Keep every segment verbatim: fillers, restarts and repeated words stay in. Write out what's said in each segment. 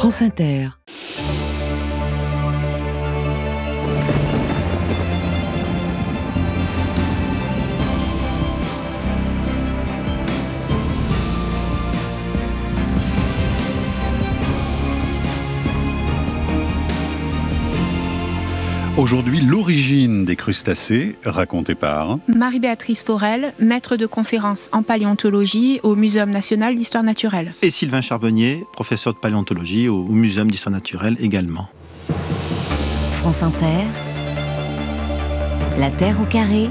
France Inter. Aujourd'hui, l'origine des crustacés, racontée par Marie-Béatrice Forel, maître de conférence en paléontologie au Muséum national d'histoire naturelle. Et Sylvain Charbonnier, professeur de paléontologie au Muséum d'histoire naturelle également. France Inter, La Terre au carré,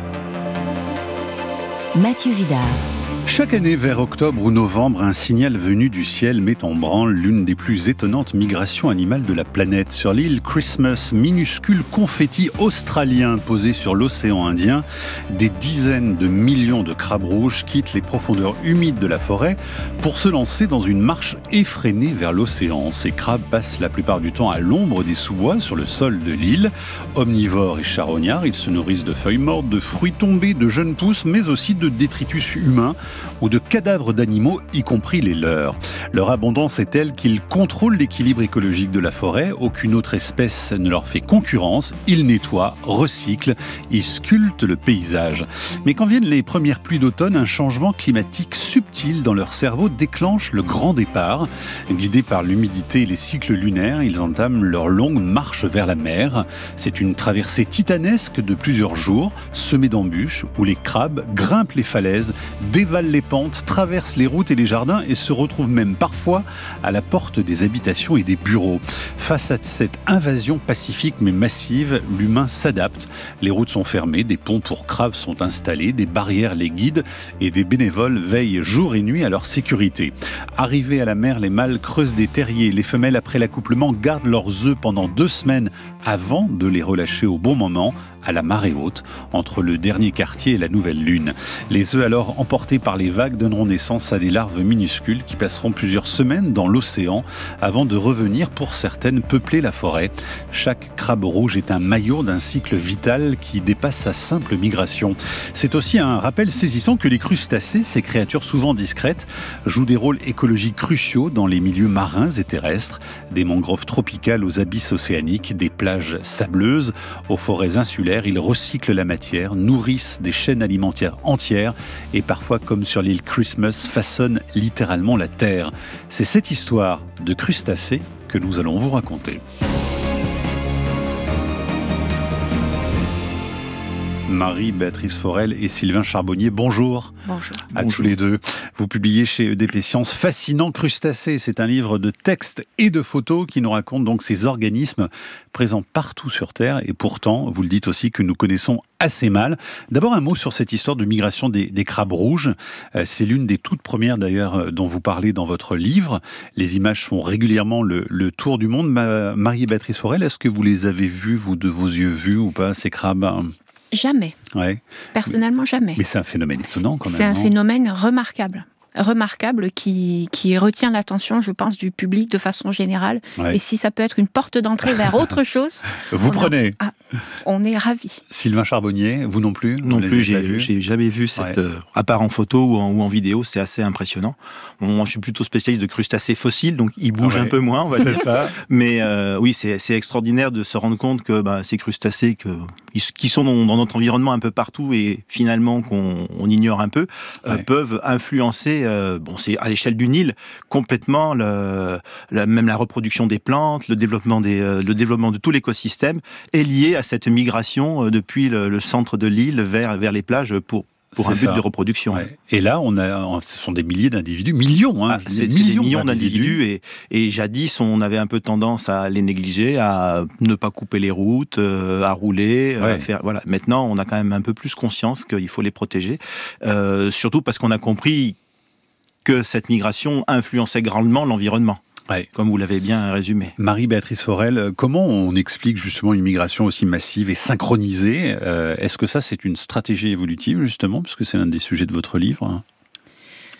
Mathieu Vidard. Chaque année, vers octobre ou novembre, un signal venu du ciel met en branle l'une des plus étonnantes migrations animales de la planète. Sur l'île Christmas, minuscule confetti australien posé sur l'océan Indien, des dizaines de millions de crabes rouges quittent les profondeurs humides de la forêt pour se lancer dans une marche effrénée vers l'océan. Ces crabes passent la plupart du temps à l'ombre des sous-bois sur le sol de l'île. Omnivores et charognards, ils se nourrissent de feuilles mortes, de fruits tombés, de jeunes pousses, mais aussi de détritus humains ou de cadavres d'animaux, y compris les leurs. Leur abondance est telle qu'ils contrôlent l'équilibre écologique de la forêt. Aucune autre espèce ne leur fait concurrence. Ils nettoient, recyclent, ils sculptent le paysage. Mais quand viennent les premières pluies d'automne, un changement climatique subtil dans leur cerveau déclenche le grand départ. Guidés par l'humidité et les cycles lunaires, ils entament leur longue marche vers la mer. C'est une traversée titanesque de plusieurs jours, semée d'embûches, où les crabes grimpent les falaises, dévalent les pentes, traversent les routes et les jardins et se retrouvent même parfois à la porte des habitations et des bureaux. Face à cette invasion pacifique mais massive, l'humain s'adapte. Les routes sont fermées, des ponts pour crabes sont installés, des barrières les guident et des bénévoles veillent jour et nuit à leur sécurité. Arrivés à la mer, les mâles creusent des terriers. Les femelles, après l'accouplement, gardent leurs œufs pendant deux semaines avant de les relâcher au bon moment, à la marée haute, entre le dernier quartier et la nouvelle lune. Les œufs alors emportés par les vagues donneront naissance à des larves minuscules qui passeront plusieurs semaines dans l'océan avant de revenir pour certaines peupler la forêt. Chaque crabe rouge est un maillot d'un cycle vital qui dépasse sa simple migration. C'est aussi un rappel saisissant que les crustacés, ces créatures souvent discrètes, jouent des rôles écologiques cruciaux dans les milieux marins et terrestres, des mangroves tropicales aux abysses océaniques, des plages sableuses aux forêts insulaires. Ils recyclent la matière, nourrissent des chaînes alimentaires entières et parfois, comme sur l'île Christmas, façonnent littéralement la terre. C'est cette histoire de crustacés que nous allons vous raconter. Marie-Béatrice Forel et Sylvain Charbonnier, bonjour. Bonjour. À Bonjour. tous les deux. Vous publiez chez E D P Sciences Fascinants crustacés. C'est un livre de textes et de photos qui nous raconte donc ces organismes présents partout sur Terre et pourtant, vous le dites aussi, que nous connaissons assez mal. D'abord un mot sur cette histoire de migration des, des crabes rouges. Euh, c'est l'une des toutes premières d'ailleurs dont vous parlez dans votre livre. Les images font régulièrement le, le tour du monde. Ma, Marie-Béatrice Forel, est-ce que vous les avez vus, vous, de vos yeux vus ou pas, ces crabes ? Jamais. Ouais. Personnellement, jamais. Mais c'est un phénomène étonnant quand même. C'est un non phénomène remarquable. Remarquable qui, qui retient l'attention, je pense, du public de façon générale. Ouais. Et si ça peut être une porte d'entrée vers autre chose, Vous on prenez. A... Ah, on est ravis. Sylvain Charbonnier, vous non plus Non vous plus, l'avez pas j'ai, vu j'ai jamais vu cette, Ouais. euh, à part en photo ou en, ou en vidéo, c'est assez impressionnant. Bon, moi, je suis plutôt spécialiste de crustacés fossiles, donc ils bougent Ah ouais. un peu moins, on va C'est dire. ça. Mais euh, oui, c'est, c'est extraordinaire de se rendre compte que bah, ces crustacés que, qui sont dans, dans notre environnement un peu partout et finalement qu'on on ignore un peu, euh, Ouais. peuvent influencer, euh, bon, c'est à l'échelle d'une île, complètement le, la, même la reproduction des plantes, le développement, des, euh, le développement de tout l'écosystème est lié à cette migration euh, depuis le, le centre de l'île vers, vers les plages pour, pour un C'est but ça. de reproduction. Ouais. Et là, on a, ce sont des milliers d'individus, millions, hein, Ah, c'est, c'est des millions d'individus et, et jadis on avait un peu tendance à les négliger, à ne pas couper les routes, euh, à rouler, Ouais. à faire, voilà. Maintenant on a quand même un peu plus conscience qu'il faut les protéger, euh, surtout parce qu'on a compris que cette migration influençait grandement l'environnement. Ouais. Comme vous l'avez bien résumé. Marie-Béatrice Forel, comment on explique justement une migration aussi massive et synchronisée ? euh, Est-ce que ça, c'est une stratégie évolutive, justement, puisque c'est l'un des sujets de votre livre ?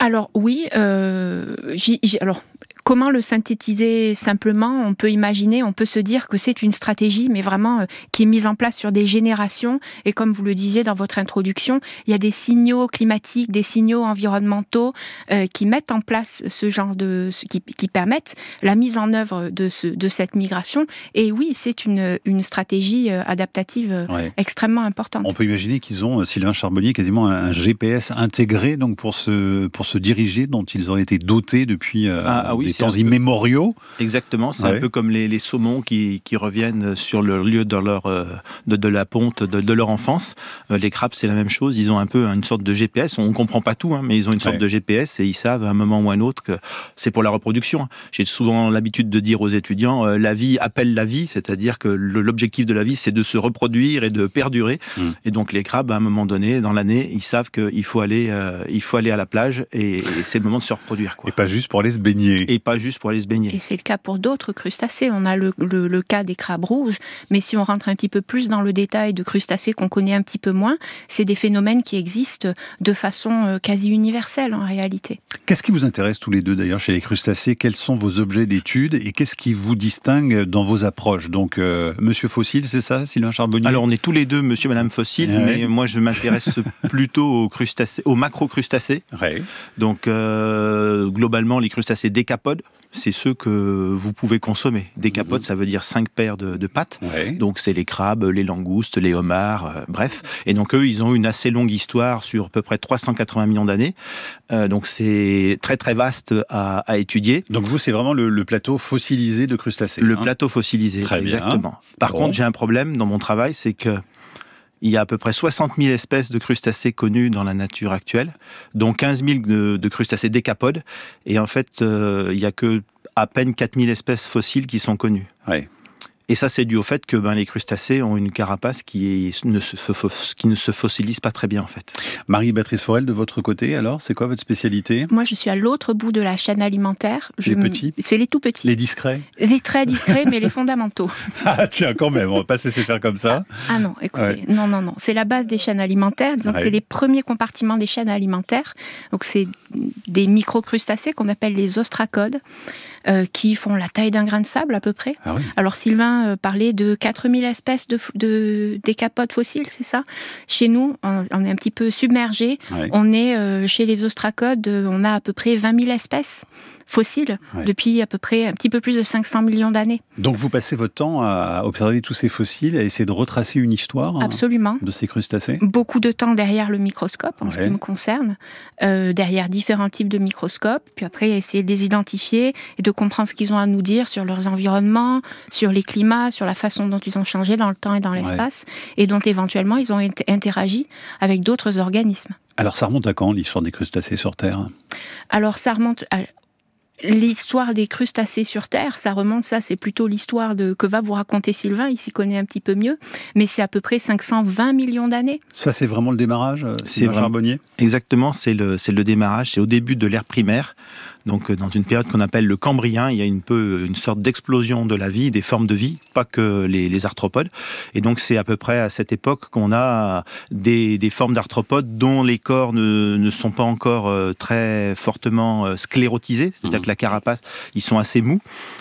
Alors oui, euh, j'y, j'y, alors comment le synthétiser simplement? On peut imaginer, on peut se dire que c'est une stratégie, mais vraiment euh, qui est mise en place sur des générations. Et comme vous le disiez dans votre introduction, il y a des signaux climatiques, des signaux environnementaux euh, qui mettent en place ce genre de, qui, qui permettent la mise en œuvre de, ce, de cette migration. Et oui, c'est une, une stratégie adaptative ouais. extrêmement importante. On peut imaginer qu'ils ont, Sylvain Charbonnier, quasiment un G P S intégré donc pour se pour se diriger, dont ils auraient été dotés depuis euh, ah, ah oui, des temps immémoriaux. Exactement, c'est ouais. un peu comme les, les saumons qui, qui reviennent sur le lieu de leur euh, de, de la ponte de, de leur enfance. Euh, les crabes, c'est la même chose. Ils ont un peu une sorte de G P S. On ne comprend pas tout, hein, mais ils ont une sorte ouais. de G P S et ils savent à un moment ou à un autre que c'est pour la reproduction. J'ai souvent l'habitude de dire aux étudiants euh, la vie appelle la vie, c'est-à-dire que le, l'objectif de la vie, c'est de se reproduire et de perdurer. Mmh. Et donc les crabes, à un moment donné, dans l'année, ils savent qu'il faut aller, euh, il faut aller à la plage et, et c'est le moment de se reproduire. Quoi. Et pas juste pour aller se baigner. Et pas juste pour aller se baigner. Et c'est le cas pour d'autres crustacés. On a le, le, le cas des crabes rouges, mais si on rentre un petit peu plus dans le détail de crustacés qu'on connaît un petit peu moins, c'est des phénomènes qui existent de façon quasi universelle en réalité. Qu'est-ce qui vous intéresse tous les deux d'ailleurs chez les crustacés? Quels sont vos objets d'étude et qu'est-ce qui vous distingue dans vos approches? Donc, euh, Monsieur Fossile, c'est ça, Sylvain Charbonnier? Alors, on est tous les deux Monsieur, Madame Fossile, ouais. mais moi je m'intéresse plutôt aux crustacés, aux macro-crustacés. Ouais. Donc, euh, globalement, les crustacés décapodes, c'est ceux que vous pouvez consommer. Décapodes, mmh. ça veut dire cinq paires de, de pattes. Ouais. Donc, c'est les crabes, les langoustes, les homards, euh, bref. Et donc, eux, ils ont une assez longue histoire sur à peu près trois cent quatre-vingts millions d'années. Euh, donc, c'est très, très vaste à, à étudier. Donc, vous, c'est vraiment le, le plateau fossilisé de crustacés. Le hein. plateau fossilisé, très exactement. Bien. Par bon. contre, j'ai un problème dans mon travail, c'est que il y a à peu près soixante mille espèces de crustacés connues dans la nature actuelle, dont quinze mille de, de crustacés décapodes. Et en fait, euh, il n'y a que à peine quatre mille espèces fossiles qui sont connues. Ouais. Et ça, c'est dû au fait que ben, les crustacés ont une carapace qui, est, ne se, qui ne se fossilise pas très bien, en fait. Marie-Béatrice Forel, de votre côté, alors, c'est quoi votre spécialité? Moi, je suis à l'autre bout de la chaîne alimentaire. Les je petits? C'est les tout petits. Les discrets? Les très discrets, mais les fondamentaux. Ah tiens, quand même, on va pas se laisser faire comme ça. Ah, ah non, écoutez, ouais. non, non, non. C'est la base des chaînes alimentaires. Disons ouais. que c'est les premiers compartiments des chaînes alimentaires. Donc, c'est des micro-crustacés qu'on appelle les ostracodes, euh, qui font la taille d'un grain de sable, à peu près. Ah oui. Alors, Sylvain euh, parlait de quatre mille espèces de, de décapodes fossiles, c'est ça? Chez nous, on, on est un petit peu submergé. Ouais. On est, euh, chez les ostracodes, on a à peu près vingt mille espèces fossiles ouais. depuis à peu près un petit peu plus de cinq cents millions d'années. Donc vous passez votre temps à observer tous ces fossiles, à essayer de retracer une histoire Absolument. de ces crustacés? Beaucoup de temps derrière le microscope, en ouais. ce qui me concerne, euh, derrière différents types de microscopes, puis après essayer de les identifier et de comprendre ce qu'ils ont à nous dire sur leurs environnements, sur les climats, sur la façon dont ils ont changé dans le temps et dans l'espace, ouais. et dont éventuellement ils ont int- interagi avec d'autres organismes. Alors ça remonte à quand l'histoire des crustacés sur Terre? Alors ça remonte à... L'histoire des crustacés sur Terre, ça remonte, ça c'est plutôt l'histoire de, que va vous raconter Sylvain, il s'y connaît un petit peu mieux, mais c'est à peu près cinq cent vingt millions d'années. Ça c'est vraiment le démarrage, c'est vraiment, Charbonnier? Exactement, c'est le, c'est le démarrage, c'est au début de l'ère primaire, donc dans une période qu'on appelle le Cambrien, il y a une, peu, une sorte d'explosion de la vie, des formes de vie, pas que les, les arthropodes, et donc c'est à peu près à cette époque qu'on a des, des formes d'arthropodes dont les corps ne, ne sont pas encore très fortement sclérotisés, c'est-à-dire mmh. que la carapace, ils sont assez mous.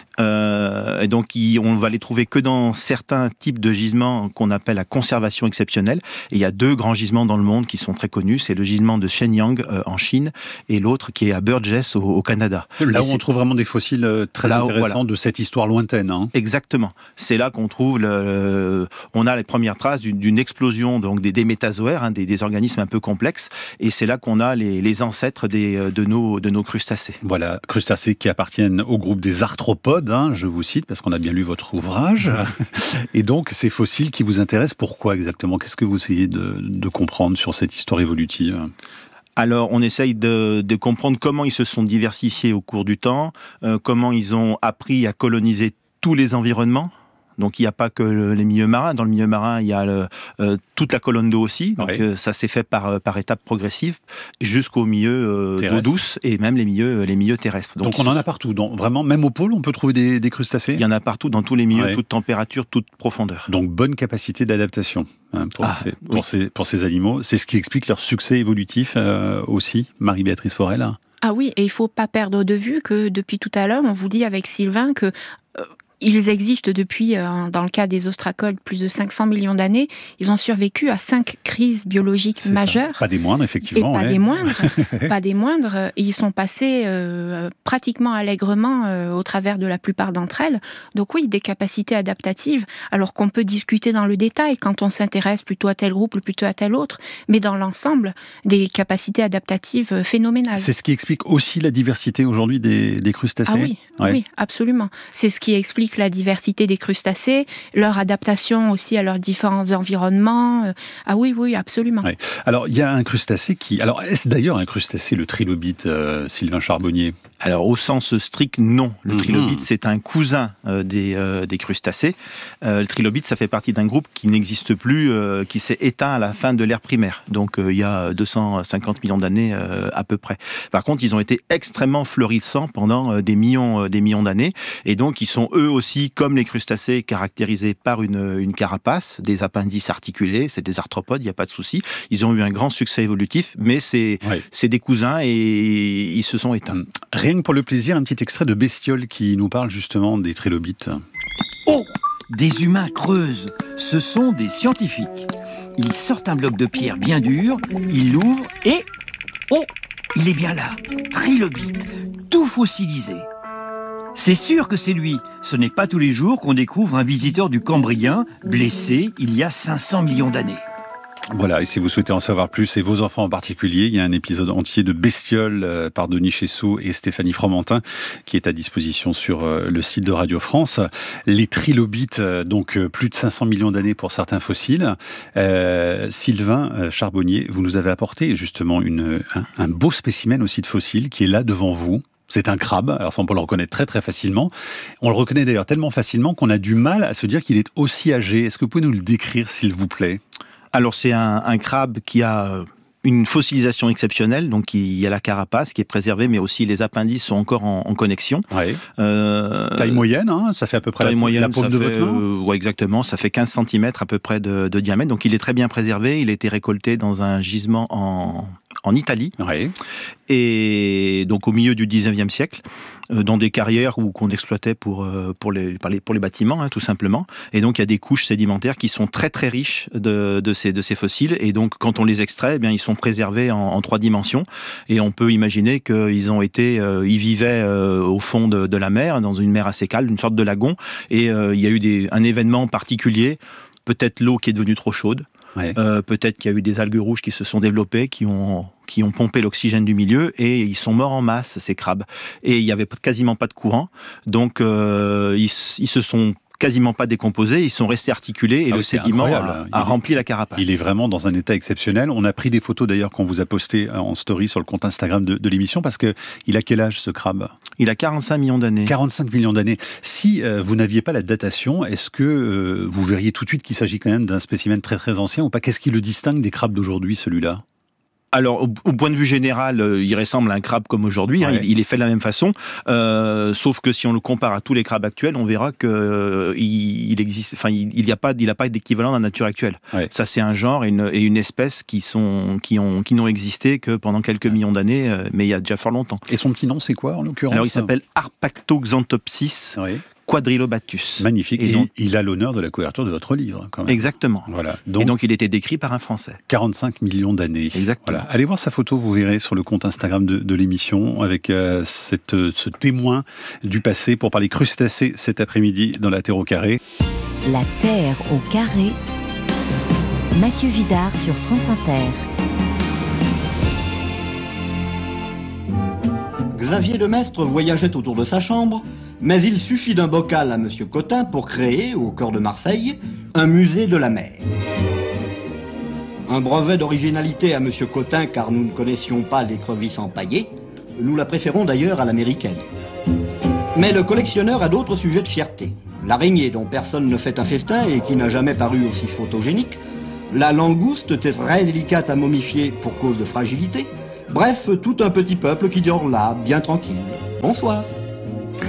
Euh, et donc, y, on va les trouver que dans certains types de gisements qu'on appelle la conservation exceptionnelle. Et il y a deux grands gisements dans le monde qui sont très connus. C'est le gisement de Shenyang euh, en Chine et l'autre qui est à Burgess au, au Canada. Là et où on trouve vraiment des fossiles euh, très là, intéressants voilà. de cette histoire lointaine. Hein. Exactement. C'est là qu'on trouve, le, le, on a les premières traces d'une, d'une explosion donc des, des métazoaires, hein, des, des organismes un peu complexes. Et c'est là qu'on a les, les ancêtres des, de, nos, de nos crustacés. Voilà, crustacés qui appartiennent au groupe des arthropodes. Hein, je vous cite, parce qu'on a bien lu votre ouvrage. Et donc, ces fossiles qui vous intéressent, pourquoi exactement? Qu'est-ce que vous essayez de, de comprendre sur cette histoire évolutive? Alors, on essaye de, de comprendre comment ils se sont diversifiés au cours du temps, euh, comment ils ont appris à coloniser tous les environnements. Donc, il n'y a pas que le, les milieux marins. Dans le milieu marin, il y a le, euh, toute la colonne d'eau aussi. Donc, ouais. euh, ça s'est fait par, par étapes progressives jusqu'au milieu euh, d'eau douce et même les milieux, les milieux terrestres. Donc, Donc on en a partout. Donc, vraiment, même au pôle, on peut trouver des, des crustacés? Il y en a partout, dans tous les milieux, ouais. toute température, toute profondeur. Donc, bonne capacité d'adaptation hein, pour, ah, ces, pour, oui. ces, pour ces animaux. C'est ce qui explique leur succès évolutif euh, aussi, Marie-Béatrice Forel. Ah oui, et il ne faut pas perdre de vue que depuis tout à l'heure, on vous dit avec Sylvain que euh, ils existent depuis, euh, dans le cas des ostracodes, plus de cinq cents millions d'années. Ils ont survécu à cinq crises biologiques C'est majeures. Ça. Pas des moindres, effectivement. Et pas ouais. des moindres. pas des moindres. Et ils sont passés euh, pratiquement allègrement euh, au travers de la plupart d'entre elles. Donc oui, des capacités adaptatives, alors qu'on peut discuter dans le détail quand on s'intéresse plutôt à tel groupe ou plutôt à tel autre, mais dans l'ensemble, des capacités adaptatives phénoménales. C'est ce qui explique aussi la diversité aujourd'hui des, des crustacés. Ah oui, ouais. oui, absolument. C'est ce qui explique la diversité des crustacés, leur adaptation aussi à leurs différents environnements. Ah oui, oui, absolument. Ouais. Alors, il y a un crustacé qui... Alors, est-ce d'ailleurs un crustacé, le trilobite, euh, Sylvain Charbonnier ? Alors, au sens strict, non. Le Mm-hmm. trilobite, c'est un cousin euh, des, euh, des crustacés. Euh, le trilobite, ça fait partie d'un groupe qui n'existe plus, euh, qui s'est éteint à la fin de l'ère primaire. Donc, euh, il y a deux cent cinquante millions d'années euh, à peu près. Par contre, ils ont été extrêmement florissants pendant euh, des millions, euh, des millions d'années. Et donc, ils sont eux aussi, comme les crustacés, caractérisés par une, une carapace, des appendices articulés, c'est des arthropodes, il n'y a pas de souci. Ils ont eu un grand succès évolutif, mais c'est, ouais. c'est des cousins et ils se sont éteints. Rien que pour le plaisir, un petit extrait de Bestiole qui nous parle justement des trilobites. Oh, des humains creusent. Ce sont des scientifiques. Ils sortent un bloc de pierre bien dur, ils l'ouvrent et... Oh, il est bien là. Trilobite, tout fossilisé. C'est sûr que c'est lui. Ce n'est pas tous les jours qu'on découvre un visiteur du Cambrien blessé il y a cinq cents millions d'années. Voilà, et si vous souhaitez en savoir plus, et vos enfants en particulier, il y a un épisode entier de Bestiole euh, par Denis Chessot et Stéphanie Fromentin qui est à disposition sur euh, le site de Radio France. Les trilobites, euh, donc euh, plus de cinq cents millions d'années pour certains fossiles. Euh, Sylvain euh, Charbonnier, vous nous avez apporté justement une, un, un beau spécimen aussi de fossiles qui est là devant vous. C'est un crabe, alors ça on peut le reconnaître très très facilement. On le reconnaît d'ailleurs tellement facilement qu'on a du mal à se dire qu'il est aussi âgé. Est-ce que vous pouvez nous le décrire s'il vous plaît ? Alors c'est un, un crabe qui a une fossilisation exceptionnelle, donc il y a la carapace qui est préservée, mais aussi les appendices sont encore en, en connexion. Ouais. Euh, taille moyenne, hein, ça fait à peu près taille la, moyenne, la paume de fait, votre main. euh, ouais, exactement, ça fait quinze centimètres à peu près de, de diamètre, donc il est très bien préservé, il a été récolté dans un gisement en, en Italie, ouais. et donc au milieu du dix-neuvième siècle, euh, dans des carrières où, qu'on exploitait pour, euh, pour, les, pour, les, pour les bâtiments, hein, tout simplement. Et donc il y a des couches sédimentaires qui sont très très riches de, de, ces, de ces fossiles, et donc quand on les extrait, eh bien, ils sont préservés en, en trois dimensions, et on peut imaginer qu'ils ont été, euh, ils vivaient euh, au fond de, de la mer, dans une mer assez calme, une sorte de lagon, et euh, il y a eu des, un événement particulier, peut-être l'eau qui est devenue trop chaude, ouais. euh, peut-être qu'il y a eu des algues rouges qui se sont développées, qui ont qui ont pompé l'oxygène du milieu, et ils sont morts en masse, ces crabes. Et il n'y avait quasiment pas de courant, donc euh, ils, ils se sont quasiment pas décomposés, ils sont restés articulés, et ah le oui, sédiment a, a rempli la carapace. Il est vraiment dans un état exceptionnel. On a pris des photos d'ailleurs qu'on vous a postées en story sur le compte Instagram de, de l'émission, parce que il a quel âge ce crabe ? Il a quarante-cinq millions d'années. quarante-cinq millions d'années. Si euh, vous n'aviez pas la datation, est-ce que euh, vous verriez tout de suite qu'il s'agit quand même d'un spécimen très très ancien ou pas ? Qu'est-ce qui le distingue des crabes d'aujourd'hui, celui-là ? Alors, au, au point de vue général, euh, il ressemble à un crabe comme aujourd'hui. Ouais. Hein, il, il est fait de la même façon. Euh, sauf que si on le compare à tous les crabes actuels, on verra que euh, il, il existe. Enfin, il, il n'y a pas, il n'a pas d'équivalent dans la nature actuelle. Ouais. Ça, c'est un genre et une, et une espèce qui sont, qui ont, qui n'ont existé que pendant quelques millions d'années, euh, mais il y a déjà fort longtemps. Et son petit nom, c'est quoi en l'occurrence ? Alors, il s'appelle Harpactoxanthopsis. Oui. Quadrilobatus. Magnifique. Et, et donc, il a l'honneur de la couverture de votre livre, quand même. Exactement. Voilà. Donc, et donc, il était décrit par un Français. quarante-cinq millions d'années. Exactement. Voilà. Allez voir sa photo, vous verrez sur le compte Instagram de, de l'émission, avec euh, cette, ce témoin du passé pour parler crustacés cet après-midi dans la Terre au carré. La Terre au carré. Mathieu Vidard sur France Inter. Xavier de Maistre voyageait autour de sa chambre, mais il suffit d'un bocal à Monsieur Cotin pour créer, au cœur de Marseille, un musée de la mer. Un brevet d'originalité à Monsieur Cotin, car nous ne connaissions pas l'écrevisse empaillée. Nous la préférons d'ailleurs à l'américaine. Mais le collectionneur a d'autres sujets de fierté. L'araignée dont personne ne fait un festin et qui n'a jamais paru aussi photogénique. La langouste, très délicate à momifier pour cause de fragilité. Bref, tout un petit peuple qui dort là, bien tranquille. Bonsoir.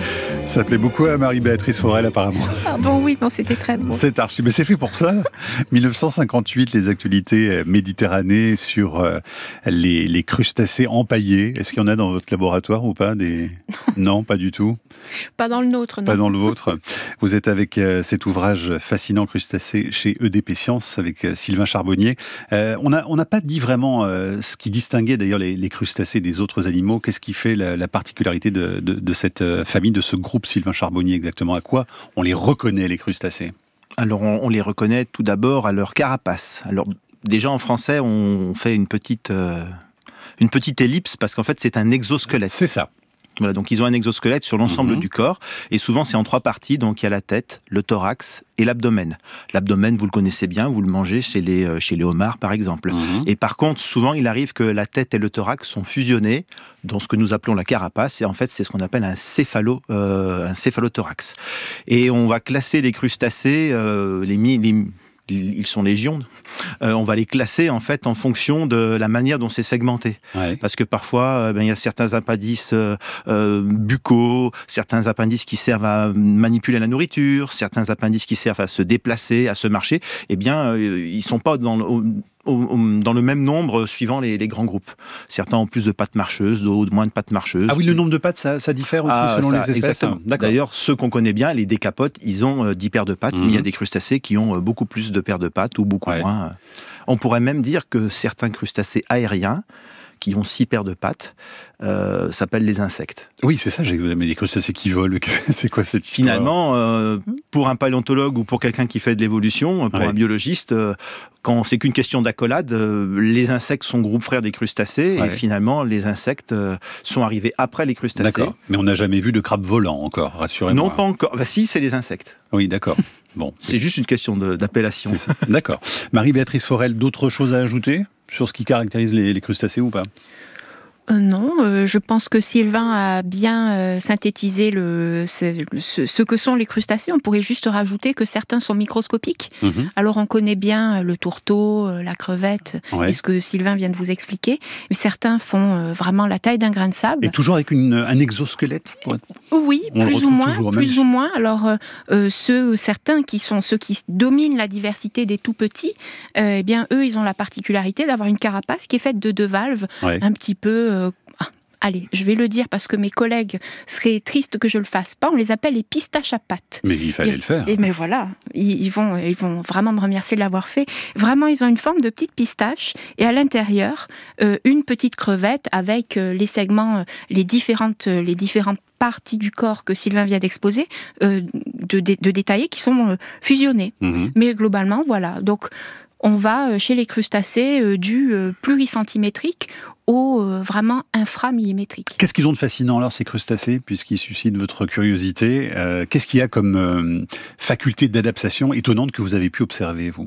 Ça plaît beaucoup à Marie-Béatrice Forel, apparemment. Ah bon, oui, non, c'était très drôle. C'est archi, mais c'est fait pour ça. dix-neuf cent cinquante-huit, les actualités Méditerranée sur euh, les, les crustacés empaillés. Est-ce qu'il y en a dans votre laboratoire ou pas des... Non, pas du tout. Pas dans le nôtre, non. Pas dans le vôtre. Vous êtes avec euh, cet ouvrage fascinant crustacés chez E D P Sciences avec euh, Sylvain Charbonnier. Euh, on n'a on n'a pas dit vraiment euh, ce qui distinguait d'ailleurs les, les crustacés des autres animaux. Qu'est-ce qui fait la, la particularité de, de, de cette famille, de ce groupe Sylvain Charbonnier exactement? À quoi on les reconnaît, les crustacés? Alors on, on les reconnaît tout d'abord à leur carapace. Alors déjà en français on fait une petite, euh, une petite ellipse parce qu'en fait c'est un exosquelette. C'est ça. Voilà, donc ils ont un exosquelette sur l'ensemble mmh. du corps, et souvent c'est en trois parties, donc il y a la tête, le thorax et l'abdomen. L'abdomen, vous le connaissez bien, vous le mangez chez les, euh, chez les homards par exemple. Mmh. Et par contre, souvent il arrive que la tête et le thorax sont fusionnés dans ce que nous appelons la carapace, et en fait c'est ce qu'on appelle un, céphalo, euh, un céphalothorax. Et on va classer les crustacés, euh, les, les ils sont légion, euh, on va les classer en fait en fonction de la manière dont c'est segmenté. Ouais. Parce que parfois, euh, ben, il y a certains appendices euh, euh, buccaux, certains appendices qui servent à manipuler la nourriture, certains appendices qui servent à se déplacer, à se marcher. Eh bien, euh, ils ne sont pas dans le... Au, dans le même nombre suivant les, les grands groupes. Certains ont plus de pattes marcheuses, d'autres moins de pattes marcheuses. Ah oui, le nombre de pattes, ça, ça diffère aussi ah, selon ça, les espèces. D'ailleurs, ceux qu'on connaît bien, les décapotes, ils ont euh, dix paires de pattes, mmh. mais il y a des crustacés qui ont euh, beaucoup plus de paires de pattes ou beaucoup ouais. moins. On pourrait même dire que certains crustacés aériens, qui ont six paires de pattes, euh, s'appellent les insectes. Oui, c'est ça, j'ai... mais les crustacés qui volent, c'est quoi cette histoire? Finalement, euh, pour un paléontologue ou pour quelqu'un qui fait de l'évolution, pour ouais. un biologiste, euh, quand c'est qu'une question d'accolade, euh, les insectes sont groupe frère des crustacés, ouais. et finalement, les insectes euh, sont arrivés après les crustacés. D'accord, mais on n'a jamais vu de crabe volant encore, rassurez-moi. Non, pas encore. Bah, si, c'est les insectes. Oui, d'accord. Bon, c'est juste une question de, d'appellation. D'accord. Marie-Béatrice Forel, d'autres choses à ajouter sur ce qui caractérise les, les crustacés ou pas? Euh, non, euh, je pense que Sylvain a bien euh, synthétisé le, ce, ce, ce que sont les crustacés. On pourrait juste rajouter que certains sont microscopiques. Mmh. Alors on connaît bien le tourteau, euh, la crevette, ouais. et ce que Sylvain vient de vous expliquer. Mais certains font euh, vraiment la taille d'un grain de sable. Et toujours avec une, un exosquelette pour être... Oui, on plus ou moins. Plus ou moins. Alors euh, ceux, certains qui sont ceux qui dominent la diversité des tout petits, euh, eh bien eux, ils ont la particularité d'avoir une carapace qui est faite de deux valves, ouais. un petit peu. Euh, ah, allez, je vais le dire parce que mes collègues seraient tristes que je le fasse pas. On les appelle les pistaches à pattes. Mais il fallait et, le faire. Et mais voilà, ils, ils vont, ils vont vraiment me remercier de l'avoir fait. Vraiment, ils ont une forme de petite pistache et à l'intérieur euh, une petite crevette avec euh, les segments, euh, les différentes, euh, les différentes parties du corps que Sylvain vient d'exposer, euh, de, de, de détailler, qui sont euh, fusionnées. Mm-hmm. Mais globalement, voilà. Donc on va chez les crustacés euh, du euh, pluricentimétrique au euh, vraiment inframillimétrique. Qu'est-ce qu'ils ont de fascinant alors ces crustacés, puisqu'ils suscitent votre curiosité? euh, Qu'est-ce qu'il y a comme euh, faculté d'adaptation étonnante que vous avez pu observer, vous?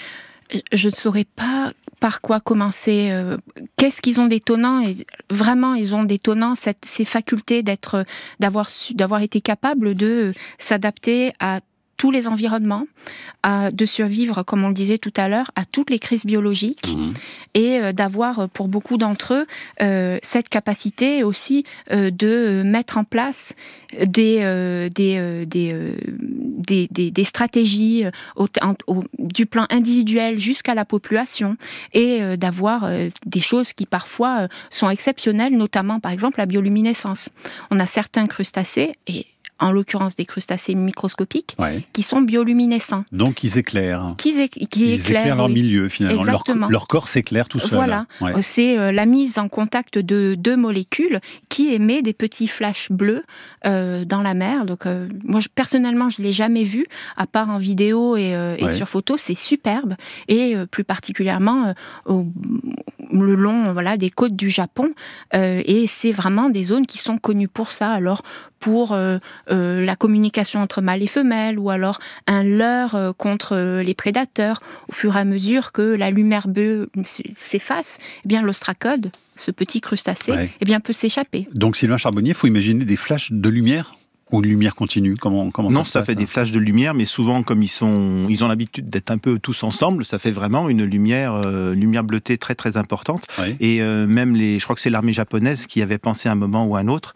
Je ne saurais pas par quoi commencer. Euh, qu'est-ce qu'ils ont d'étonnant? Et vraiment, ils ont d'étonnant cette, ces facultés d'être, d'avoir, su, d'avoir été capables de s'adapter à tous les environnements, à, de survivre, comme on le disait tout à l'heure, à toutes les crises biologiques, mmh. et euh, d'avoir, pour beaucoup d'entre eux, euh, cette capacité aussi euh, de mettre en place des, euh, des, euh, des, euh, des, des, des stratégies au, au, du plan individuel jusqu'à la population, et euh, d'avoir euh, des choses qui parfois euh, sont exceptionnelles, notamment par exemple la bioluminescence. On a certains crustacés, et en l'occurrence des crustacés microscopiques, ouais. qui sont bioluminescents. Donc ils éclairent. Qui, é- qui ils éclairent, éclairent leur oui. milieu finalement. Exactement. Leur, leur corps s'éclaire tout seul. Voilà, ouais. c'est euh, la mise en contact de deux molécules qui émet des petits flashs bleus euh, dans la mer. Donc euh, moi je, personnellement je l'ai jamais vu, à part en vidéo et, euh, et ouais. sur photo. C'est superbe, et euh, plus particulièrement euh, au, le long voilà des côtes du Japon. Euh, et c'est vraiment des zones qui sont connues pour ça. Alors pour euh, euh, la communication entre mâles et femelles, ou alors un leurre euh, contre euh, les prédateurs. Au fur et à mesure que la lumière bleue s'efface, eh bien l'ostracode, ce petit crustacé, ouais. eh bien peut s'échapper. Donc Sylvain Charbonnier, il faut imaginer des flashs de lumière Ou une lumière continue? Comment, comment Non, ça se ça passe, fait hein des flashs de lumière, mais souvent, comme ils, sont, ils ont l'habitude d'être un peu tous ensemble, ça fait vraiment une lumière, euh, lumière bleutée très très importante. Oui. Et euh, même, les, je crois que c'est l'armée japonaise qui avait pensé à un moment ou à un autre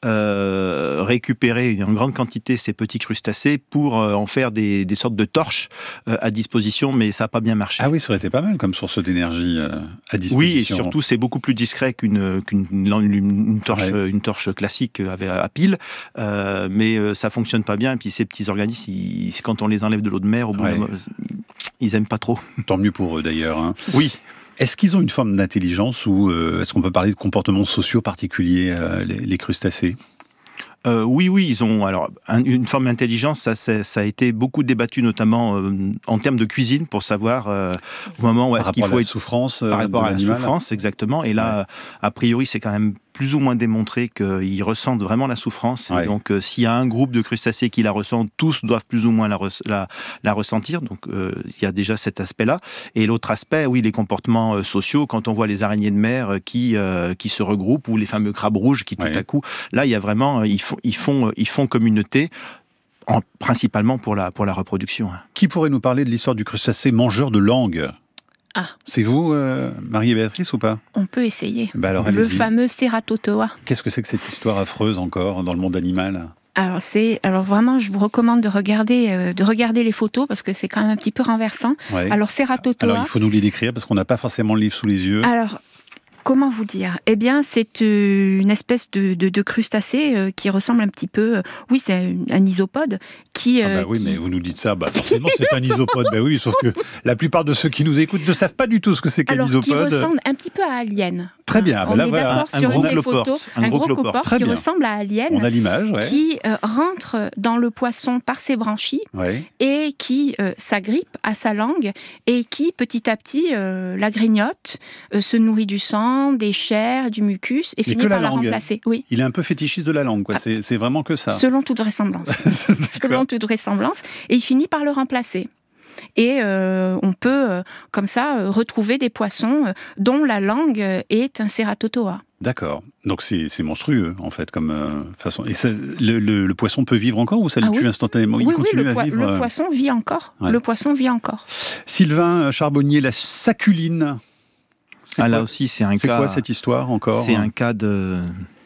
euh, récupérer en grande quantité ces petits crustacés pour euh, en faire des, des sortes de torches euh, à disposition, mais ça n'a pas bien marché. Ah oui, ça aurait été pas mal comme source d'énergie euh, à disposition. Oui, et surtout, c'est beaucoup plus discret qu'une, qu'une une, une torche, Ouais. une torche classique avec, à pile, euh, mais euh, ça fonctionne pas bien. Et puis ces petits organismes, ils, quand on les enlève de l'eau de mer, au bout Ouais. d'un moment, ils aiment pas trop. Tant mieux pour eux d'ailleurs. Hein. Oui. Est-ce qu'ils ont une forme d'intelligence ou euh, est-ce qu'on peut parler de comportements sociaux particuliers, euh, les, les crustacés? Euh, oui, oui, ils ont alors un, une forme d'intelligence. Ça, ça, ça a été beaucoup débattu, notamment euh, en termes de cuisine, pour savoir euh, au moment où Par est-ce qu'il rapport faut à la être souffrance euh, par rapport de à la l'animal? souffrance, exactement. Et là, Ouais. a priori, c'est quand même plus ou moins démontré qu'ils ressentent vraiment la souffrance. Ouais. Et donc, euh, s'il y a un groupe de crustacés qui la ressentent, tous doivent plus ou moins la, res- la, la ressentir. Donc, euh, il y a déjà cet aspect-là. Et l'autre aspect, oui, les comportements euh, sociaux, quand on voit les araignées de mer euh, qui, euh, qui se regroupent, ou les fameux crabes rouges qui, tout Ouais. à coup, là, il y a vraiment, euh, ils font, ils font, ils font communauté. En, principalement pour la, pour la reproduction. Qui pourrait nous parler de l'histoire du crustacé mangeur de langue? Ah. C'est vous, euh, Marie et Béatrice, ou pas? On peut essayer. Bah alors, Le allez-y. fameux Ceratotoa. Qu'est-ce que c'est que cette histoire affreuse encore dans le monde animal? Alors c'est, alors vraiment, je vous recommande de regarder, euh, de regarder les photos parce que c'est quand même un petit peu renversant. Ouais. Alors Ceratotoa. Alors, il faut nous les décrire parce qu'on n'a pas forcément le livre sous les yeux. Alors, comment vous dire? Eh bien, c'est euh, une espèce de, de, de crustacé euh, qui ressemble un petit peu. Euh, oui, c'est un, un isopode qui. Ah euh, bah oui, qui- mais vous nous dites ça, bah forcément c'est un isopode. Bah oui, sauf que la plupart de ceux qui nous écoutent ne savent pas du tout ce que c'est qu'un Alors, qui isopode. ressemble un petit peu à Alien. Très bien, On bah là, est voilà, d'accord un sur gros une des cloporte, photos. un Un gros gros cloporte. cloporte Très qui bien. ressemble à Alien. On a l'image, ouais. Qui euh, rentre dans le poisson par ses branchies Ouais. et qui euh, s'agrippe à sa langue et qui petit à petit euh, la grignote, euh, se nourrit du sang, des chairs, du mucus et Mais finit que la par la langue. remplacer. Oui. Il est un peu fétichiste de la langue, quoi. Ah. C'est, c'est vraiment que ça. Selon toute vraisemblance. C'est quoi Selon toute vraisemblance. Et il finit par le remplacer. Et euh, on peut, euh, comme ça, euh, retrouver des poissons euh, dont la langue euh, est un Ceratotoa. D'accord. Donc c'est, c'est monstrueux, en fait, comme euh, façon. Et ça, le, le- le poisson peut vivre encore ou ça le Ah tue oui. instantanément? Il oui, oui, continue le, à poi- vivre. le euh, poisson vit encore. Ouais. Le poisson vit encore. Sylvain Charbonnier, la saculine. C'est Ah, quoi, là aussi, c'est un c'est cas. quoi cette histoire encore? C'est un cas de.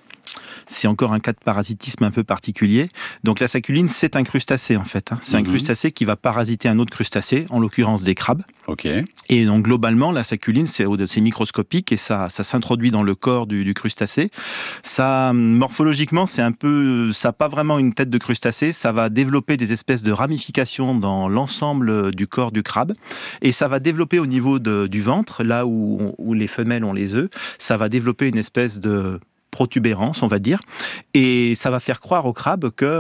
C'est encore un cas de parasitisme un peu particulier. Donc la saculine, c'est un crustacé en fait. hein. C'est Mhm. un crustacé qui va parasiter un autre crustacé, en l'occurrence des crabes. Ok. Et donc globalement, la saculine, c'est, c'est microscopique et ça, ça s'introduit dans le corps du, du crustacé. Ça, morphologiquement, c'est un peu, ça n'a pas vraiment une tête de crustacé. Ça va développer des espèces de ramifications dans l'ensemble du corps du crabe. Et ça va développer au niveau de- du ventre, là où, où les femelles ont les œufs, ça va développer une espèce de protubérance, on va dire, et ça va faire croire au crabe que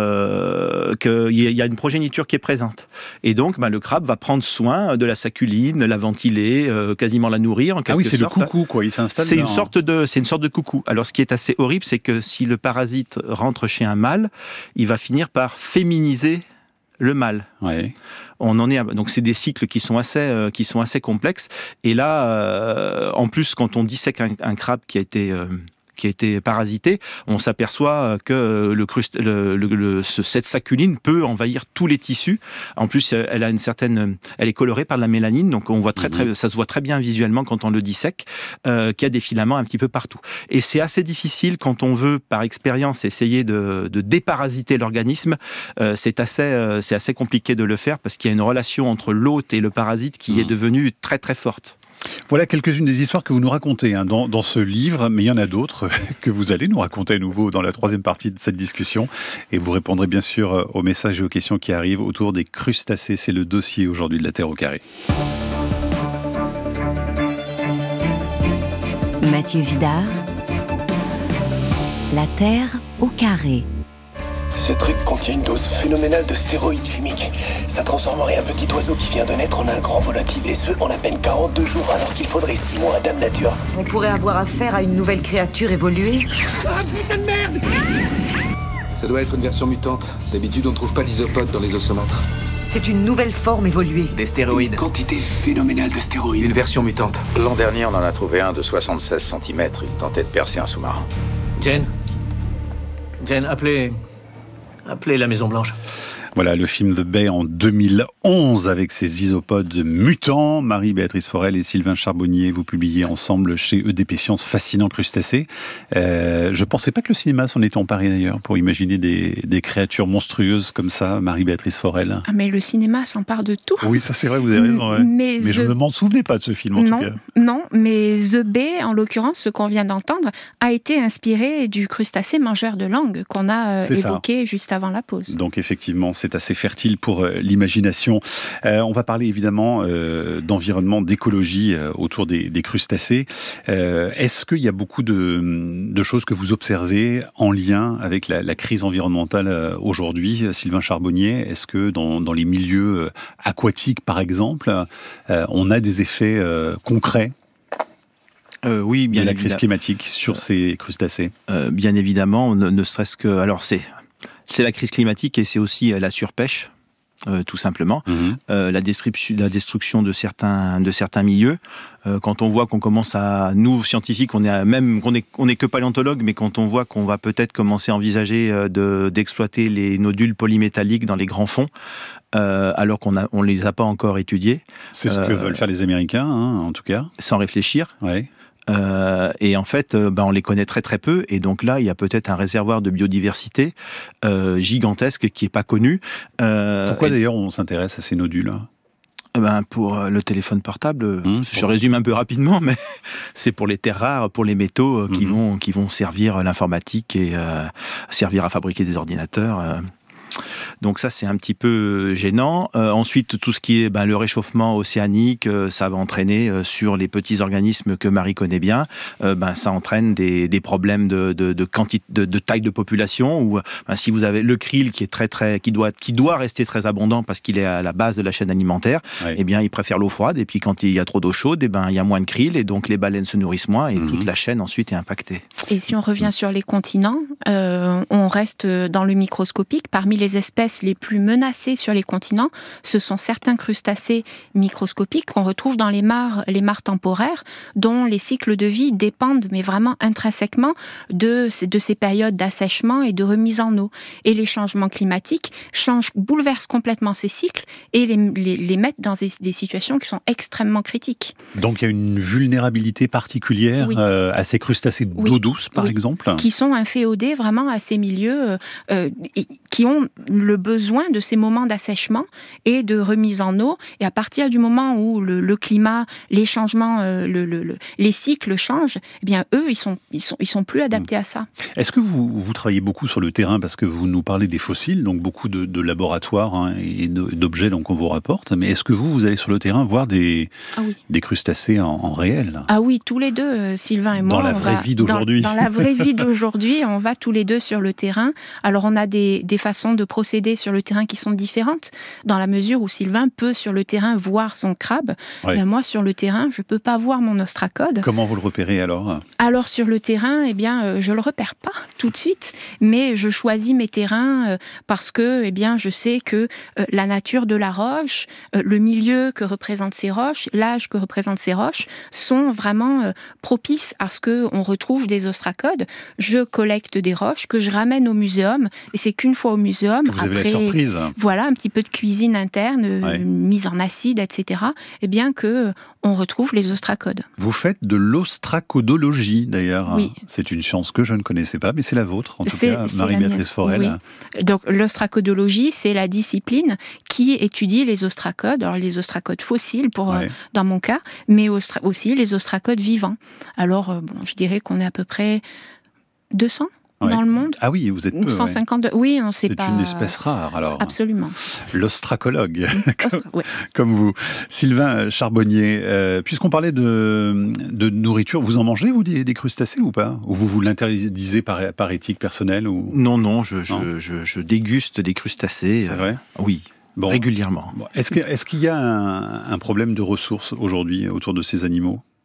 euh, qu'il y a- il y a une progéniture qui est présente. Et donc, bah, le crabe va prendre soin de la saculine, la ventiler, euh, quasiment la nourrir en quelque Ah oui, c'est le sorte. coucou, quoi. Il s'installe. C'est une dans- sorte de, c'est une sorte de coucou. Alors, ce qui est assez horrible, c'est que si le parasite rentre chez un mâle, il va finir par féminiser le mâle. Ouais. On en est à- donc c'est des cycles qui sont assez euh, qui sont assez complexes. Et là, euh, en plus, quand on dissèque un, un crabe qui a été euh, qui a été parasité, on s'aperçoit que le, crust, le, le, le ce, cette saculine peut envahir tous les tissus. En plus, elle a une certaine, elle est colorée par de la mélanine, donc on voit très, très, ça se voit très bien visuellement quand on le dissèque, euh, qu'il y a des filaments un petit peu partout. Et c'est assez difficile quand on veut, par expérience, essayer de, de déparasiter l'organisme. Euh, c'est assez, euh, c'est assez compliqué de le faire parce qu'il y a une relation entre l'hôte et le parasite qui Mmh. est devenue très très forte. Voilà quelques-unes des histoires que vous nous racontez hein, dans, dans ce livre, mais il y en a d'autres que vous allez nous raconter à nouveau dans la troisième partie de cette discussion. Et vous répondrez bien sûr aux messages et aux questions qui arrivent autour des crustacés. C'est le dossier aujourd'hui de la Terre au carré. Mathieu Vidard, La Terre au carré. Ce truc contient une dose phénoménale de stéroïdes chimiques. Ça transformerait un petit oiseau qui vient de naître en un grand volatile, et ce, en à peine quarante-deux jours, alors qu'il faudrait six mois à Dame Nature. On pourrait avoir affaire à une nouvelle créature évoluée. Ça doit être une version mutante. D'habitude, on ne trouve pas d'isopodes dans les osomâtres. C'est une nouvelle forme évoluée. Des stéroïdes. Une quantité phénoménale de stéroïdes. Une version mutante. L'an dernier, on en a trouvé un de soixante-seize centimètres. Il tentait de percer un sous-marin. Jen Jen, appelez... Appelez la Maison Blanche. Voilà, le film The Bay en deux mille onze avec ses isopodes mutants. Marie-Béatrice Forel et Sylvain Charbonnier, vous publiez ensemble chez E D P Sciences Fascinants crustacés. Euh, je ne pensais pas que le cinéma s'en était emparé d'ailleurs pour imaginer des, des créatures monstrueuses comme ça, Marie-Béatrice Forel. Ah mais le cinéma s'empare de tout. Oui, ça c'est vrai, vous avez raison. Ouais. Mais, mais The... je ne m'en souvenais pas de ce film en non, tout cas. Non, mais The Bay, en l'occurrence, ce qu'on vient d'entendre, a été inspiré du crustacé mangeur de langue qu'on a euh, évoqué ça. Juste avant la pause. Donc effectivement, c'est assez fertile pour euh, l'imagination. Euh, on va parler évidemment euh, d'environnement, d'écologie euh, autour des, des crustacés. Euh, est-ce qu'il y a beaucoup de, de choses que vous observez en lien avec la, la crise environnementale euh, aujourd'hui, Sylvain Charbonnier? Est-ce que dans, dans les milieux euh, aquatiques, par exemple, euh, on a des effets euh, concrets Euh, oui, bien de la évidemment. crise climatique sur ces crustacés? euh, Bien évidemment, ne, ne serait-ce que... Alors, c'est, c'est la crise climatique et c'est aussi la surpêche, euh, tout simplement. Mmh. Euh, la, destruction, la destruction de certains, de certains milieux. Euh, quand on voit qu'on commence à... Nous, scientifiques, on est à, même qu'on est, on est que paléontologues, mais quand on voit qu'on va peut-être commencer à envisager de, d'exploiter les nodules polymétalliques dans les grands fonds, Euh, alors qu'on ne les a pas encore étudiés. C'est ce que euh, veulent faire les Américains, hein, en tout cas. Sans réfléchir. Ouais. Euh, et en fait, euh, bah, on les connaît très très peu, et donc là, il y a peut-être un réservoir de biodiversité euh, gigantesque qui n'est pas connu. Euh, Pourquoi et... d'ailleurs on s'intéresse à ces nodules ? Ben, pour le téléphone portable, mmh, je pour... résume un peu rapidement, mais c'est pour les terres rares, pour les métaux euh, qui, mmh. vont, qui vont servir l'informatique et euh, servir à fabriquer des ordinateurs. Euh. Donc ça, c'est un petit peu gênant. Euh, ensuite, tout ce qui est ben, le réchauffement océanique, euh, ça va entraîner euh, sur les petits organismes que Marie connaît bien, euh, ben, ça entraîne des, des problèmes de, de, de, quantité, de, de taille de population. Ou ben, si vous avez le krill qui, est très, très, qui, doit, qui doit rester très abondant parce qu'il est à la base de la chaîne alimentaire, oui. eh bien, il préfère l'eau froide. Et puis quand il y a trop d'eau chaude, eh ben, il y a moins de krill et donc les baleines se nourrissent moins et mmh. toute la chaîne ensuite est impactée. Et si on revient mmh. sur les continents, euh, on reste dans le microscopique. Parmi les espèces les plus menacées sur les continents, ce sont certains crustacés microscopiques qu'on retrouve dans les mares, les mares temporaires, dont les cycles de vie dépendent, mais vraiment intrinsèquement, de, de ces périodes d'assèchement et de remise en eau. Et les changements climatiques changent, bouleversent complètement ces cycles et les, les, les mettent dans des, des situations qui sont extrêmement critiques. Donc il y a une vulnérabilité particulière oui. euh, à ces crustacés d'eau oui. douce, par oui. exemple, qui sont inféodés vraiment à ces milieux, euh, qui ont le besoin de ces moments d'assèchement et de remise en eau. Et à partir du moment où le, le climat, les changements, euh, le, le, le, les cycles changent, eh bien eux, ils sont, ils sont, ils sont plus adaptés mmh. à ça. Est-ce que vous, vous travaillez beaucoup sur le terrain parce que vous nous parlez des fossiles, donc beaucoup de, de laboratoires hein, et d'objets donc, qu'on vous rapporte, mais est-ce que vous, vous allez sur le terrain voir des, ah oui. des crustacés en, en réel? Ah oui, tous les deux, Sylvain et moi. Dans la vraie va, vie d'aujourd'hui. Dans, dans la vraie vie d'aujourd'hui, on va tous les deux sur le terrain. Alors on a des, des façons de procéder sur le terrain qui sont différentes, dans la mesure où Sylvain peut sur le terrain voir son crabe. Ouais. Ben moi sur le terrain, je peux pas voir mon ostracode. Comment vous le repérez alors? Alors sur le terrain, eh bien, euh, je le repère pas tout de suite, mais je choisis mes terrains euh, parce que, eh bien, je sais que euh, la nature de la roche, euh, le milieu que représentent ces roches, l'âge que représentent ces roches, sont vraiment euh, propices à ce que on retrouve des ostracodes. Je collecte des roches que je ramène au muséum, et c'est qu'une fois au muséum, vous avez après, la surprise. Voilà, un petit peu de cuisine interne, ouais. mise en acide, et cetera. Eh bien que on retrouve les ostracodes. Vous faites de l'ostracodologie, d'ailleurs. Oui. C'est une science que je ne connaissais pas, mais c'est la vôtre, en tout c'est, cas, Marie-Béatrice Forel. Oui. Donc, l'ostracodologie, c'est la discipline qui étudie les ostracodes. Alors, les ostracodes fossiles, pour, ouais. euh, dans mon cas, mais ostra- aussi les ostracodes vivants. Alors, euh, bon, je dirais qu'on est à peu près deux cents ouais. dans le monde. Ah oui, vous êtes peu, cent cinquante, ouais. Oui, on sait c'est pas. C'est une espèce rare, alors. Absolument. L'ostracologue, Ostra... comme, ouais. comme vous. Sylvain Charbonnier, euh, puisqu'on parlait de, de nourriture, vous en mangez, vous, des, des crustacés ou pas? Ou vous vous l'interdisez par, par éthique personnelle ou... Non, non, je, je, non. Je, je, je déguste des crustacés. C'est euh, vrai? Oui. Bon. Régulièrement. Bon. Est-ce, que, est-ce qu'il y a un, un problème de ressources aujourd'hui autour de ces animaux?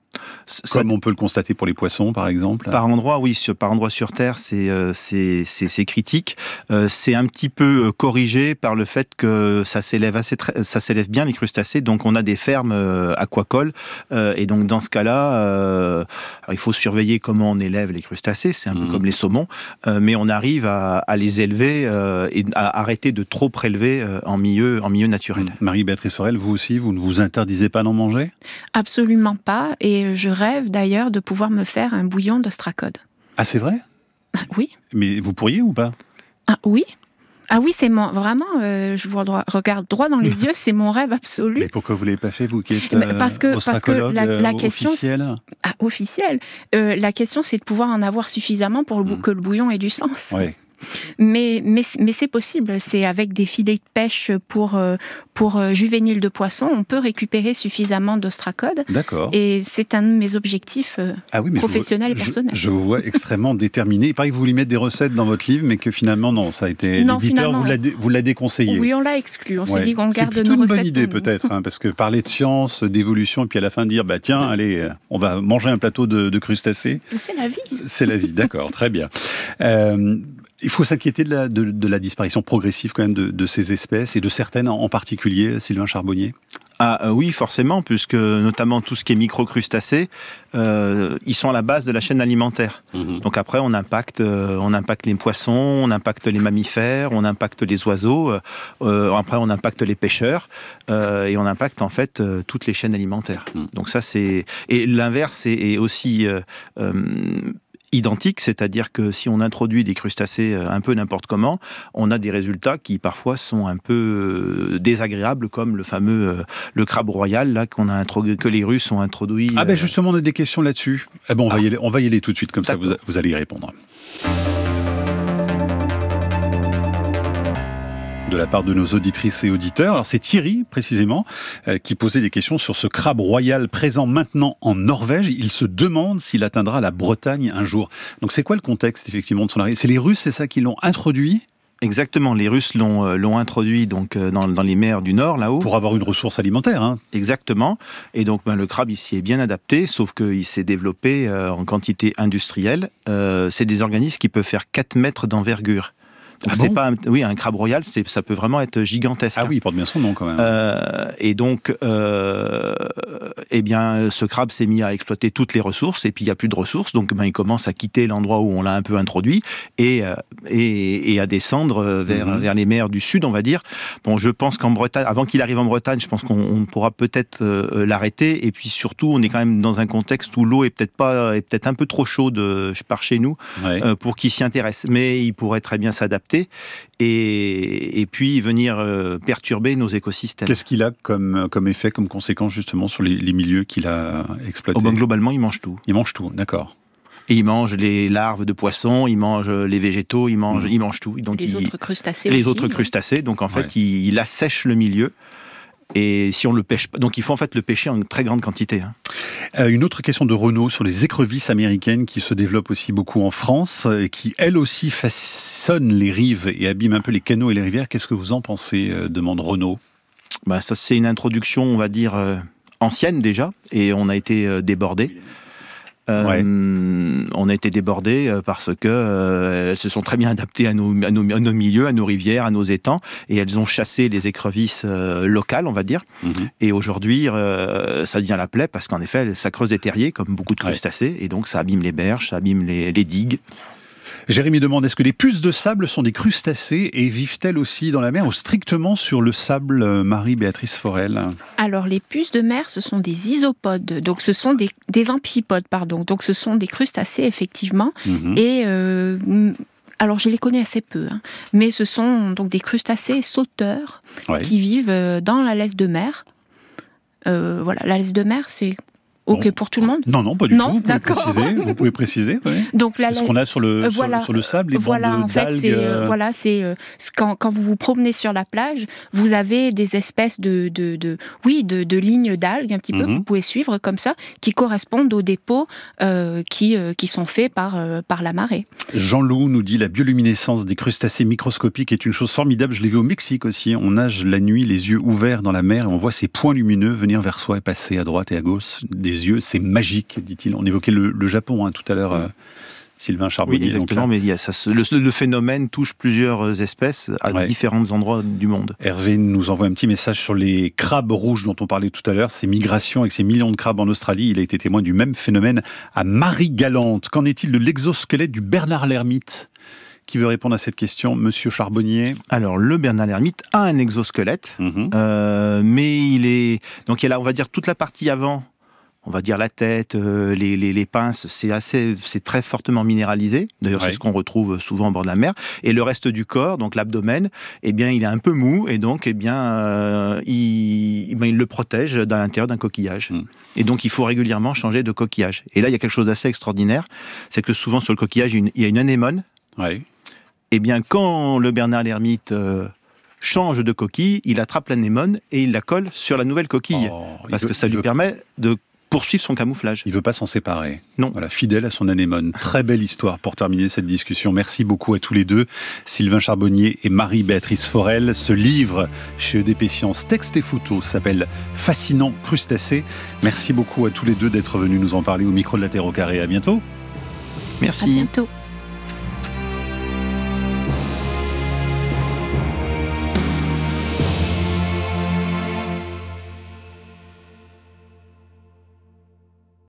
Comme ça, on peut le constater pour les poissons, par exemple. Par endroit, oui, sur, par endroit sur Terre, c'est, euh, c'est, c'est, c'est critique. Euh, c'est un petit peu corrigé par le fait que ça s'élève assez, ça s'élève bien les crustacés. Donc, on a des fermes euh, aquacoles, euh, et donc dans ce cas-là, euh, alors, il faut surveiller comment on élève les crustacés. C'est un mmh. peu comme les saumons, euh, mais on arrive à, à les élever euh, et à arrêter de trop prélever euh, en milieu, en milieu naturel. Mmh. Marie-Béatrice Forel, vous aussi, vous ne vous interdisez pas d'en manger ? Absolument pas, et je rêve d'ailleurs de pouvoir me faire un bouillon d'ostracode. Ah, c'est vrai ? Oui. Mais vous pourriez ou pas ? Ah oui. Ah oui, c'est mon, vraiment, euh, je vous droit, regarde droit dans les yeux, c'est mon rêve absolu. Mais pourquoi vous ne l'avez pas fait, vous qui êtes euh, parce que, parce que la, la question, officielle ah, officielle. Euh, la question, c'est de pouvoir en avoir suffisamment pour le, mmh. que le bouillon ait du sens. Ouais. Mais, mais, mais c'est possible, c'est avec des filets de pêche pour, pour juvéniles de poissons, on peut récupérer suffisamment d'ostracode. D'accord. Et c'est un de mes objectifs ah oui, professionnels vois, et personnels. Je, je vous vois extrêmement déterminé. Il paraît que vous voulez mettre des recettes dans votre livre, mais que finalement, non, ça a été... Non, l'éditeur vous l'a, dé, vous l'a déconseillé. Oui, on l'a exclu. On ouais. s'est dit qu'on c'est garde nos recettes. C'est plutôt une bonne idée, peut-être, hein, parce que parler de science, d'évolution, et puis à la fin dire, bah tiens, allez, on va manger un plateau de, de crustacés. C'est, c'est la vie. C'est la vie, d'accord, très bien. Euh, Il faut s'inquiéter de la, de, de la disparition progressive quand même de, de ces espèces et de certaines en particulier, Sylvain Charbonnier. Ah euh, oui, forcément, puisque notamment tout ce qui est microcrustacés, euh, ils sont à la base de la chaîne alimentaire. Mmh. Donc après, on impacte, euh, on impacte les poissons, on impacte les mammifères, on impacte les oiseaux. Euh, après, on impacte les pêcheurs euh, et on impacte en fait euh, toutes les chaînes alimentaires. Mmh. Donc ça, c'est et l'inverse est, est aussi euh, euh, identique, c'est-à-dire que si on introduit des crustacés un peu n'importe comment, on a des résultats qui parfois sont un peu désagréables, comme le fameux le crabe royal là qu'on a introduit, que les Russes ont introduit. Ah ben justement, on a des questions là-dessus. Eh ben on va ah. y aller, on va y aller tout de suite, comme D'accord. ça vous, vous allez y répondre. De la part de nos auditrices et auditeurs. Alors c'est Thierry, précisément, euh, qui posait des questions sur ce crabe royal présent maintenant en Norvège. Il se demande s'il atteindra la Bretagne un jour. Donc c'est quoi le contexte, effectivement, de son arrivée ? C'est les Russes, c'est ça, qui l'ont introduit ? Exactement, les Russes l'ont, euh, l'ont introduit donc, euh, dans, dans les mers du Nord, là-haut. Pour avoir une ressource alimentaire. Hein. Exactement. Et donc ben, le crabe, il s'y est bien adapté, sauf qu'il s'est développé euh, en quantité industrielle. Euh, c'est des organismes qui peuvent faire quatre mètres d'envergure. Donc ah c'est bon pas un, oui, un crabe royal, c'est, ça peut vraiment être gigantesque. Ah oui, il porte bien son nom quand même. Euh, et donc, euh, eh bien, ce crabe s'est mis à exploiter toutes les ressources, et puis il n'y a plus de ressources, donc ben, il commence à quitter l'endroit où on l'a un peu introduit, et, et, et à descendre vers, mm-hmm. vers les mers du Sud, on va dire. Bon, je pense qu'en Bretagne, avant qu'il arrive en Bretagne, je pense qu'on on pourra peut-être euh, l'arrêter, et puis surtout, on est quand même dans un contexte où l'eau est peut-être, pas, est peut-être un peu trop chaude par chez nous, ouais. euh, pour qu'il s'y intéresse. Mais il pourrait très bien s'adapter. Et, et puis venir euh, perturber nos écosystèmes. Qu'est-ce qu'il a comme, comme effet, comme conséquence justement sur les, les milieux qu'il a exploités ? Oh ben, globalement, il mange tout. Il mange tout, d'accord. Et il mange les larves de poissons, il mange les végétaux, il mange, mmh. il mange tout. Donc les il, autres crustacés Les aussi, autres oui. crustacés, donc en fait, ouais. il, il assèche le milieu. Et si on le pêche pas, donc il faut en fait le pêcher en très grande quantité. Hein. Euh, une autre question de Renaud sur les écrevisses américaines qui se développent aussi beaucoup en France et qui elles aussi façonnent les rives et abîment un peu les canaux et les rivières. Qu'est-ce que vous en pensez, euh, demande Renaud. Bah ça c'est une introduction, on va dire euh, ancienne déjà, et on a été euh, débordé. Euh, ouais. On a été débordés parce que euh, elles se sont très bien adaptées à nos, à, nos, à nos milieux, à nos rivières, à nos étangs, et elles ont chassé les écrevisses euh, locales, on va dire. Mm-hmm. Et aujourd'hui, euh, ça devient la plaie parce qu'en effet, ça creuse des terriers comme beaucoup de crustacés, ouais. et donc ça abîme les berges, ça abîme les, les digues. Jérémy demande, est-ce que les puces de sable sont des crustacés et vivent-elles aussi dans la mer ou strictement sur le sable, Marie-Béatrice Forel ? Alors, les puces de mer, ce sont des isopodes, donc ce sont des, des amphipodes, pardon. Donc ce sont des crustacés, effectivement. Mmh. Et... Euh, alors, je les connais assez peu, hein, mais ce sont donc des crustacés sauteurs ouais. qui vivent dans la laisse de mer. Euh, voilà, la laisse de mer, c'est... Ok, bon. Pour tout le monde ? Non, non, pas du non, tout. Vous pouvez préciser. Vous pouvez préciser. Oui. Donc là, c'est ce qu'on a sur le, euh, voilà, sur, sur le sable, les voilà, bandes en fait, d'algues. C'est, euh, voilà, c'est euh, quand, quand vous vous promenez sur la plage, vous avez des espèces de, de, de oui, de, de lignes d'algues un petit peu mm-hmm. que vous pouvez suivre comme ça, qui correspondent aux dépôts euh, qui, euh, qui sont faits par, euh, par la marée. Jean-Loup nous dit la bioluminescence des crustacés microscopiques est une chose formidable. Je l'ai vu au Mexique aussi. On nage la nuit, les yeux ouverts dans la mer, et on voit ces points lumineux venir vers soi et passer à droite et à gauche, des yeux. C'est magique, dit-il. On évoquait le, le Japon hein, tout à l'heure. Euh, Sylvain Charbonnier. Oui, exactement, donc là, mais il y a ça, le, le phénomène touche plusieurs espèces à ouais. différents endroits du monde. Hervé nous envoie un petit message sur les crabes rouges dont on parlait tout à l'heure, ces migrations avec ces millions de crabes en Australie. Il a été témoin du même phénomène à Marie-Galante. Qu'en est-il de l'exosquelette du Bernard l'Ermite ? Qui veut répondre à cette question, Monsieur Charbonnier ? Alors, le Bernard l'Ermite a un exosquelette, mmh. euh, mais il est... Donc, il y a là, on va dire, toute la partie avant... On va dire la tête, euh, les, les, les pinces, c'est assez, c'est très fortement minéralisé. D'ailleurs, ouais. c'est ce qu'on retrouve souvent au bord de la mer. Et le reste du corps, donc l'abdomen, eh bien, il est un peu mou et donc, eh bien, euh, il, ben, il le protège dans l'intérieur d'un coquillage. Mmh. Et donc, il faut régulièrement changer de coquillage. Et là, il y a quelque chose d'assez extraordinaire, c'est que souvent sur le coquillage, il y a une, il y a une anémone. Ouais. Eh bien, quand le Bernard l'Ermite euh, change de coquille, il attrape l'anémone et il la colle sur la nouvelle coquille, oh, parce veut, que ça lui veut... permet de poursuivre son camouflage. Il ne veut pas s'en séparer. Non. Voilà, fidèle à son anémone. Très belle histoire pour terminer cette discussion. Merci beaucoup à tous les deux, Sylvain Charbonnier et Marie-Béatrice Forel. Ce livre chez E D P Sciences, texte et photos, s'appelle Fascinant crustacé. Merci beaucoup à tous les deux d'être venus nous en parler au micro de la Terre au carré. À bientôt. Merci. À bientôt.